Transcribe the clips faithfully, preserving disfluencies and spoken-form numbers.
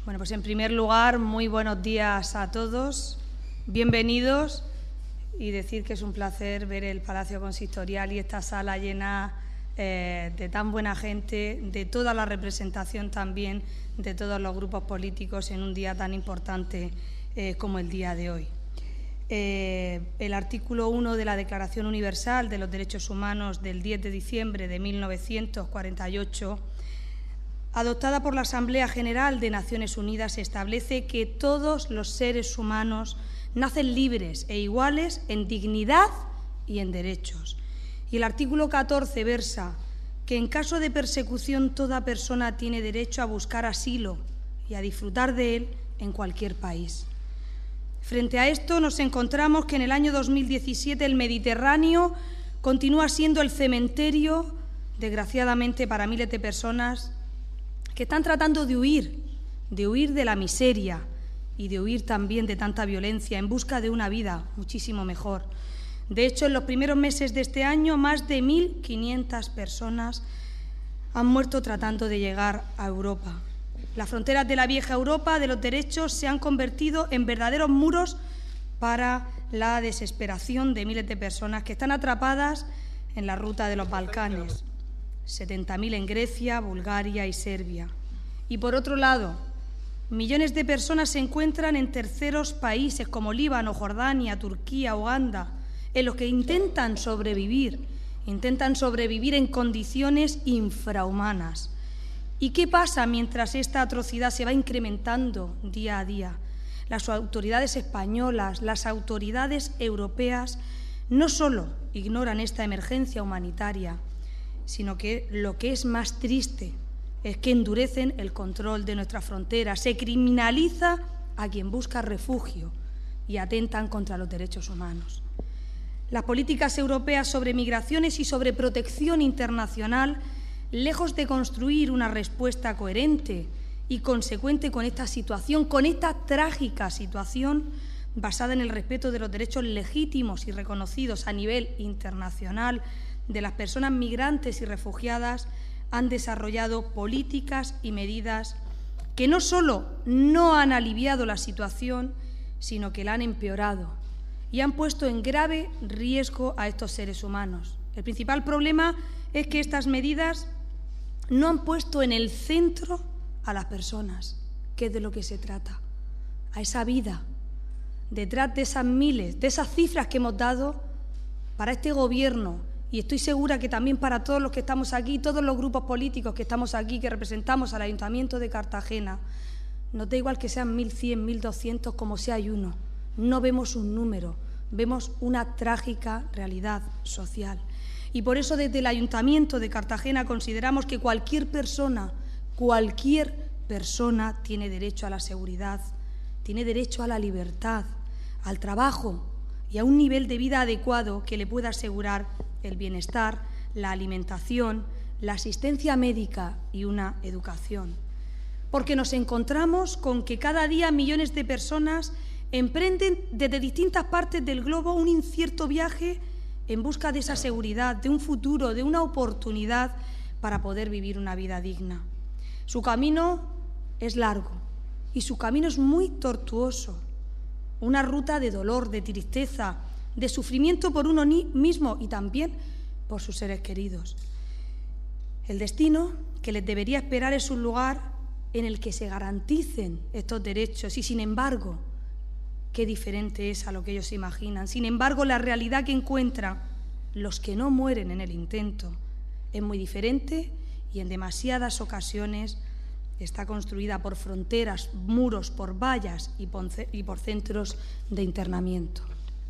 Bueno, pues en primer lugar, muy buenos días a todos, bienvenidos, y decir que es un placer ver el Palacio Consistorial y esta sala llena eh, de tan buena gente, de toda la representación también de todos los grupos políticos en un día tan importante eh, como el día de hoy. Eh, el artículo uno de la Declaración Universal de los Derechos Humanos del diez de diciembre de mil novecientos cuarenta y ocho, adoptada por la Asamblea General de Naciones Unidas, establece que todos los seres humanos nacen libres e iguales en dignidad y en derechos. Y el artículo catorce versa que en caso de persecución toda persona tiene derecho a buscar asilo y a disfrutar de él en cualquier país. Frente a esto nos encontramos que en el año dos mil diecisiete el Mediterráneo continúa siendo el cementerio, desgraciadamente para miles de personas que están tratando de huir, de huir de la miseria y de huir también de tanta violencia en busca de una vida muchísimo mejor. De hecho, en los primeros meses de este año, más de mil quinientas personas han muerto tratando de llegar a Europa. Las fronteras de la vieja Europa de los derechos se han convertido en verdaderos muros para la desesperación de miles de personas que están atrapadas en la ruta de los Balcanes. setenta mil en Grecia, Bulgaria y Serbia. Y por otro lado, millones de personas se encuentran en terceros países como Líbano, Jordania, Turquía, Uganda, en los que intentan sobrevivir, intentan sobrevivir en condiciones infrahumanas. ¿Y qué pasa mientras esta atrocidad se va incrementando día a día? Las autoridades españolas, las autoridades europeas, no solo ignoran esta emergencia humanitaria, sino que lo que es más triste es que endurecen el control de nuestras fronteras, se criminaliza a quien busca refugio y atentan contra los derechos humanos. Las políticas europeas sobre migraciones y sobre protección internacional, lejos de construir una respuesta coherente y consecuente con esta situación, con esta trágica situación, basada en el respeto de los derechos legítimos y reconocidos a nivel internacional de las personas migrantes y refugiadas, han desarrollado políticas y medidas que no solo no han aliviado la situación, sino que la han empeorado y han puesto en grave riesgo a estos seres humanos. El principal problema es que estas medidas no han puesto en el centro a las personas, que es de lo que se trata, a esa vida. Detrás de esas miles, de esas cifras que hemos dado, para este Gobierno, y estoy segura que también para todos los que estamos aquí, todos los grupos políticos que estamos aquí, que representamos al Ayuntamiento de Cartagena, nos da igual que sean mil cien, mil doscientos, como si hay uno. No vemos un número, vemos una trágica realidad social. Y por eso desde el Ayuntamiento de Cartagena consideramos que cualquier persona, cualquier persona tiene derecho a la seguridad, tiene derecho a la libertad, al trabajo y a un nivel de vida adecuado que le pueda asegurar el bienestar, la alimentación, la asistencia médica y una educación. Porque nos encontramos con que cada día millones de personas emprenden desde distintas partes del globo un incierto viaje en busca de esa seguridad, de un futuro, de una oportunidad para poder vivir una vida digna. Su camino es largo y su camino es muy tortuoso, una ruta de dolor, de tristeza, de sufrimiento por uno mismo y también por sus seres queridos. El destino que les debería esperar es un lugar en el que se garanticen estos derechos y, sin embargo, qué diferente es a lo que ellos imaginan. Sin embargo, la realidad que encuentran los que no mueren en el intento es muy diferente y en demasiadas ocasiones está construida por fronteras, muros, por vallas y por centros de internamiento.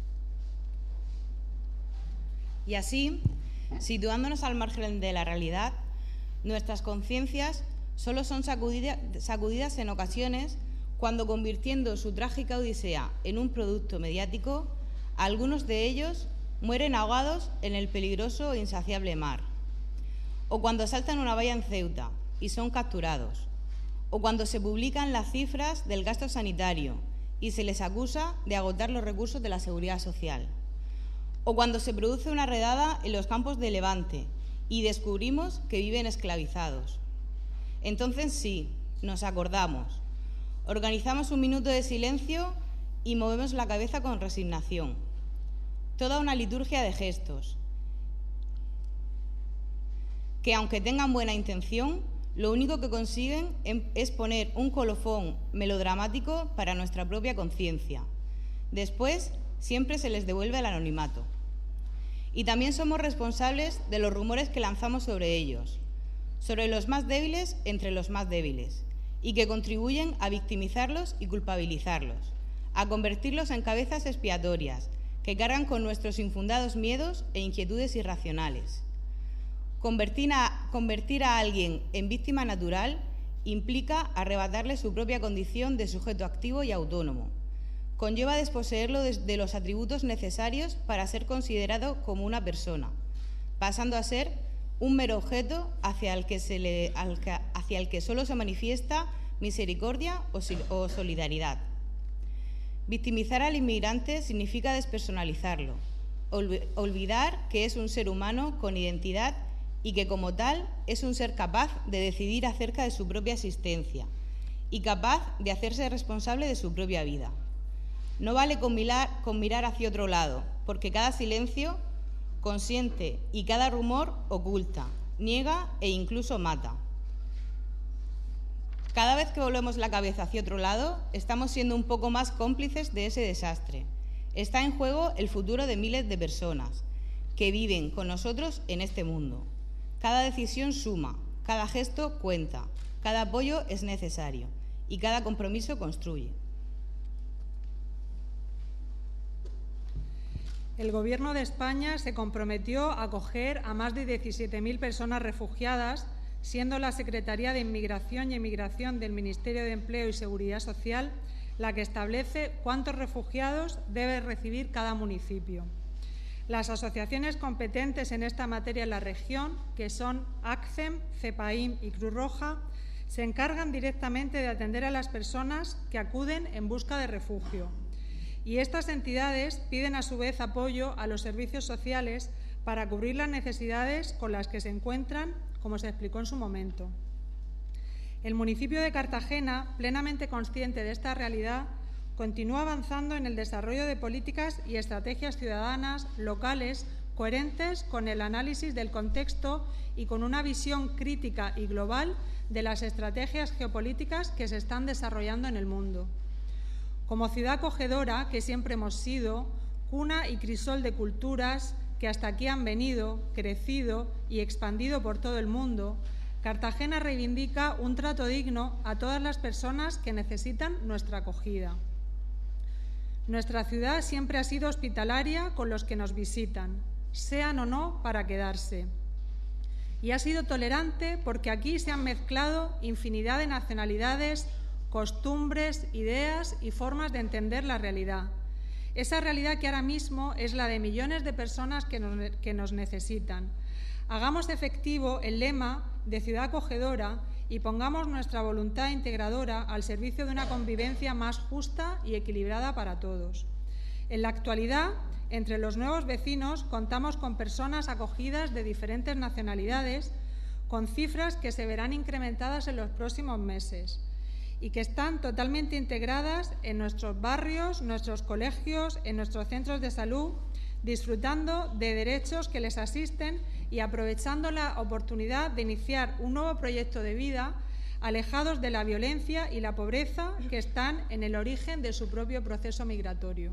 Y así, situándonos al margen de la realidad, nuestras conciencias solo son sacudida, sacudidas en ocasiones cuando, convirtiendo su trágica odisea en un producto mediático, algunos de ellos mueren ahogados en el peligroso e insaciable mar, o cuando saltan una valla en Ceuta y son capturados, o cuando se publican las cifras del gasto sanitario y se les acusa de agotar los recursos de la seguridad social, o cuando se produce una redada en los campos de Levante y descubrimos que viven esclavizados. Entonces sí, nos acordamos, Organizamos un minuto de silencio y movemos la cabeza con resignación. Toda una liturgia de gestos que, aunque tengan buena intención, lo único que consiguen es poner un colofón melodramático para nuestra propia conciencia. Después, siempre se les devuelve el anonimato. Y también somos responsables de los rumores que lanzamos sobre ellos, sobre los más débiles entre los más débiles, y que contribuyen a victimizarlos y culpabilizarlos, a convertirlos en cabezas expiatorias que cargan con nuestros infundados miedos e inquietudes irracionales. Convertir a, convertir a alguien en víctima natural implica arrebatarle su propia condición de sujeto activo y autónomo. Conlleva desposeerlo de, de los atributos necesarios para ser considerado como una persona, pasando a ser un mero objeto hacia el que, se le, hacia el que solo se manifiesta misericordia o, o solidaridad. Victimizar al inmigrante significa despersonalizarlo, olvidar que es un ser humano con identidad y que, como tal, es un ser capaz de decidir acerca de su propia existencia y capaz de hacerse responsable de su propia vida. No vale con mirar, con mirar hacia otro lado, porque cada silencio consiente y cada rumor oculta, niega e incluso mata. Cada vez que volvemos la cabeza hacia otro lado, estamos siendo un poco más cómplices de ese desastre. Está en juego el futuro de miles de personas que viven con nosotros en este mundo. Cada decisión suma, cada gesto cuenta, cada apoyo es necesario y cada compromiso construye. El Gobierno de España se comprometió a acoger a más de diecisiete mil personas refugiadas, siendo la Secretaría de Inmigración y Emigración del Ministerio de Empleo y Seguridad Social la que establece cuántos refugiados debe recibir cada municipio. Las asociaciones competentes en esta materia en la región, que son ACCEM, CEPAIM y Cruz Roja, se encargan directamente de atender a las personas que acuden en busca de refugio. Y estas entidades piden a su vez apoyo a los servicios sociales para cubrir las necesidades con las que se encuentran, como se explicó en su momento. El municipio de Cartagena, plenamente consciente de esta realidad, continúa avanzando en el desarrollo de políticas y estrategias ciudadanas locales coherentes con el análisis del contexto y con una visión crítica y global de las estrategias geopolíticas que se están desarrollando en el mundo. Como ciudad acogedora que siempre hemos sido, cuna y crisol de culturas que hasta aquí han venido, crecido y expandido por todo el mundo, Cartagena reivindica un trato digno a todas las personas que necesitan nuestra acogida. Nuestra ciudad siempre ha sido hospitalaria con los que nos visitan, sean o no para quedarse. Y ha sido tolerante porque aquí se han mezclado infinidad de nacionalidades, costumbres, ideas y formas de entender la realidad. Esa realidad que ahora mismo es la de millones de personas que nos, que nos necesitan. Hagamos efectivo el lema de ciudad acogedora y pongamos nuestra voluntad integradora al servicio de una convivencia más justa y equilibrada para todos. En la actualidad, entre los nuevos vecinos contamos con personas acogidas de diferentes nacionalidades, con cifras que se verán incrementadas en los próximos meses y que están totalmente integradas en nuestros barrios, nuestros colegios, en nuestros centros de salud, disfrutando de derechos que les asisten y aprovechando la oportunidad de iniciar un nuevo proyecto de vida, alejados de la violencia y la pobreza que están en el origen de su propio proceso migratorio.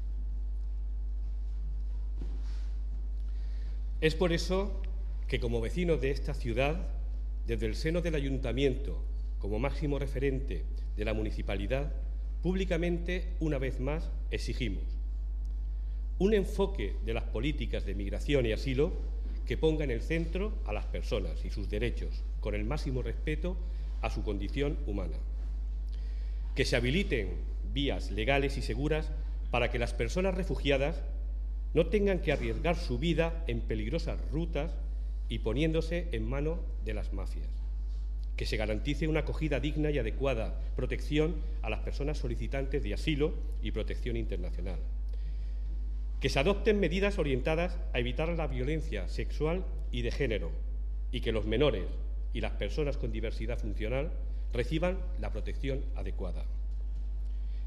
Es por eso que, como vecinos de esta ciudad, desde el seno del Ayuntamiento, como máximo referente de la municipalidad, públicamente, una vez más, exigimos un enfoque de las políticas de migración y asilo que ponga en el centro a las personas y sus derechos, con el máximo respeto a su condición humana. Que se habiliten vías legales y seguras para que las personas refugiadas no tengan que arriesgar su vida en peligrosas rutas y poniéndose en manos de las mafias. Que se garantice una acogida digna y adecuada protección a las personas solicitantes de asilo y protección internacional. Que se adopten medidas orientadas a evitar la violencia sexual y de género y que los menores y las personas con diversidad funcional reciban la protección adecuada.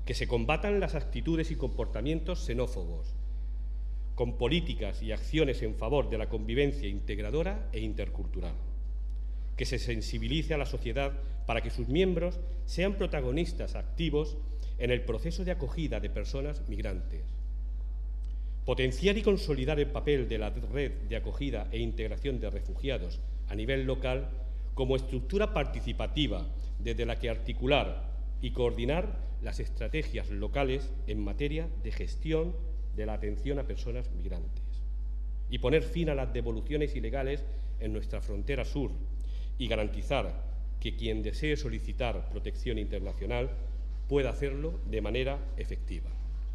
que se combatan las actitudes y comportamientos xenófobos, con políticas y acciones en favor de la convivencia integradora e intercultural, que se sensibilice a la sociedad para que sus miembros sean protagonistas activos en el proceso de acogida de personas migrantes, potenciar y consolidar el papel de la red de acogida e integración de refugiados a nivel local como estructura participativa desde la que articular y coordinar las estrategias locales en materia de gestión de la atención a personas migrantes y poner fin a las devoluciones ilegales en nuestra frontera sur y garantizar que quien desee solicitar protección internacional pueda hacerlo de manera efectiva.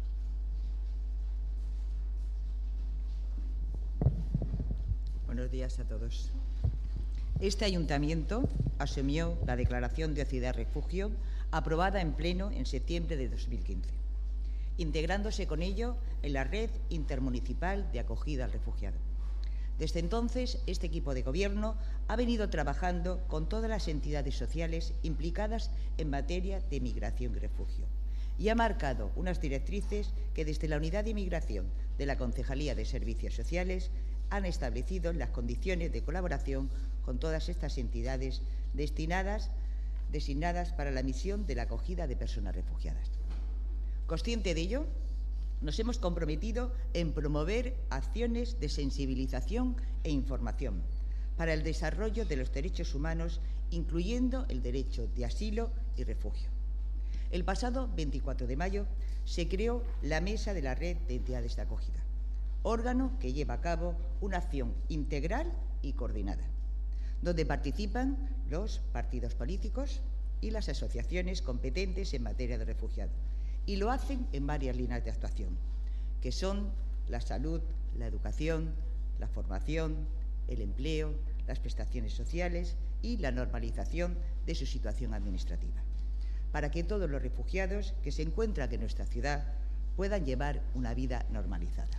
Buenos días a todos. Este Ayuntamiento asumió la Declaración de Ciudad Refugio aprobada en pleno en septiembre de dos mil quince, integrándose con ello en la Red Intermunicipal de Acogida al Refugiado. Desde entonces, este equipo de Gobierno ha venido trabajando con todas las entidades sociales implicadas en materia de migración y refugio y ha marcado unas directrices que desde la Unidad de Inmigración de la Concejalía de Servicios Sociales han establecido las condiciones de colaboración con todas estas entidades destinadas, designadas para la misión de la acogida de personas refugiadas. Consciente de ello, nos hemos comprometido en promover acciones de sensibilización e información para el desarrollo de los derechos humanos, incluyendo el derecho de asilo y refugio. El pasado veinticuatro de mayo se creó la Mesa de la Red de Entidades de Acogida, órgano que lleva a cabo una acción integral y coordinada, donde participan los partidos políticos y las asociaciones competentes en materia de refugiados, y lo hacen en varias líneas de actuación, que son la salud, la educación, la formación, el empleo, las prestaciones sociales y la normalización de su situación administrativa, para que todos los refugiados que se encuentran en nuestra ciudad puedan llevar una vida normalizada.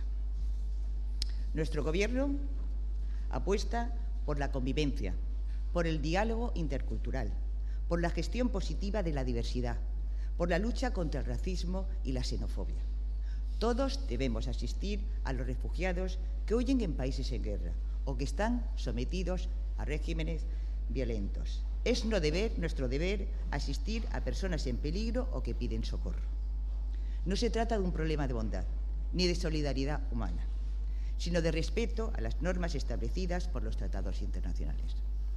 Nuestro Gobierno apuesta por la convivencia, por el diálogo intercultural, por la gestión positiva de la diversidad, por la lucha contra el racismo y la xenofobia. Todos debemos asistir a los refugiados que huyen en países en guerra o que están sometidos a regímenes violentos. Es no deber, nuestro deber asistir a personas en peligro o que piden socorro. No se trata de un problema de bondad ni de solidaridad humana, sino de respeto a las normas establecidas por los tratados internacionales.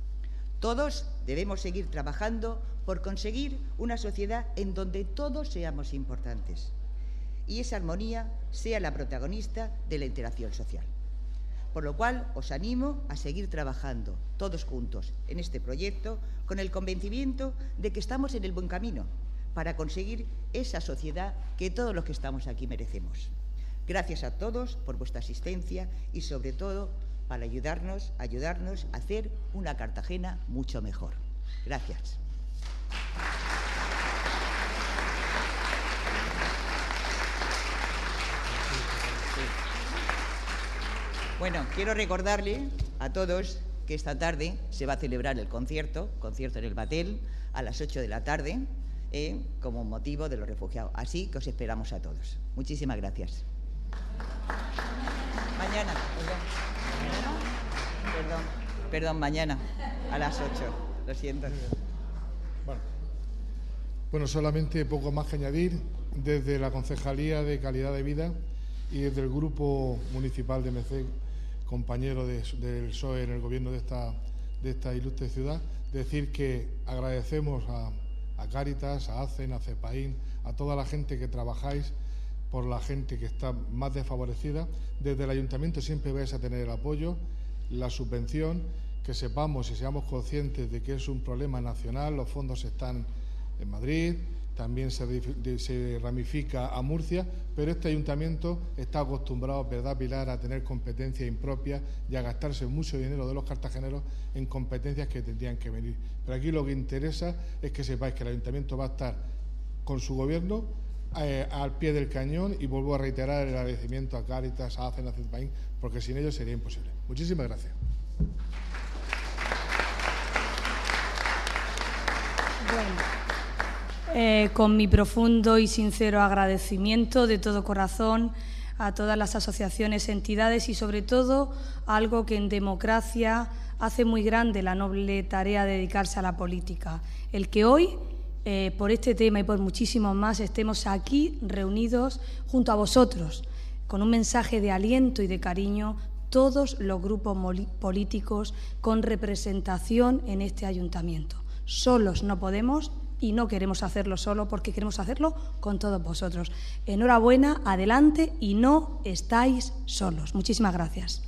Todos debemos seguir trabajando por conseguir una sociedad en donde todos seamos importantes y esa armonía sea la protagonista de la interacción social. Por lo cual, os animo a seguir trabajando todos juntos en este proyecto con el convencimiento de que estamos en el buen camino para conseguir esa sociedad que todos los que estamos aquí merecemos. Gracias a todos por vuestra asistencia y, sobre todo, para ayudarnos, ayudarnos a hacer una Cartagena mucho mejor. Gracias. Bueno, quiero recordarle a todos que esta tarde se va a celebrar el concierto, concierto en el Batel, a las ocho de la tarde, eh, como motivo de los refugiados. Así que os esperamos a todos. Muchísimas gracias. Mañana, perdón. Perdón, perdón, mañana a las ocho. Lo siento. Bueno, bueno, solamente poco más que añadir. Desde la Concejalía de Calidad de Vida y desde el Grupo Municipal de M C, compañero de, del P S O E en el gobierno de esta, de esta ilustre ciudad, decir que agradecemos a, a Cáritas, a ACEN, a CEPAIN, a toda la gente que trabajáis por la gente que está más desfavorecida. Desde el Ayuntamiento siempre vais a tener el apoyo, la subvención, que sepamos y seamos conscientes de que es un problema nacional. Los fondos están en Madrid, también se, se ramifica a Murcia, pero este Ayuntamiento está acostumbrado, ¿verdad, Pilar?, a tener competencias impropias y a gastarse mucho dinero de los cartageneros en competencias que tendrían que venir. Pero aquí lo que interesa es que sepáis que el Ayuntamiento va a estar con su gobierno eh, al pie del cañón, y vuelvo a reiterar el agradecimiento a Cáritas, a ACEN, a CEPAIN, porque sin ellos sería imposible. Muchísimas gracias. Bueno, eh, con mi profundo y sincero agradecimiento de todo corazón a todas las asociaciones, entidades y, sobre todo, algo que en democracia hace muy grande la noble tarea de dedicarse a la política. El que hoy, eh, por este tema y por muchísimos más, estemos aquí reunidos junto a vosotros, con un mensaje de aliento y de cariño, todos los grupos políticos con representación en este ayuntamiento. Solos no podemos y no queremos hacerlo solo, porque queremos hacerlo con todos vosotros. Enhorabuena, adelante y no estáis solos. Muchísimas gracias.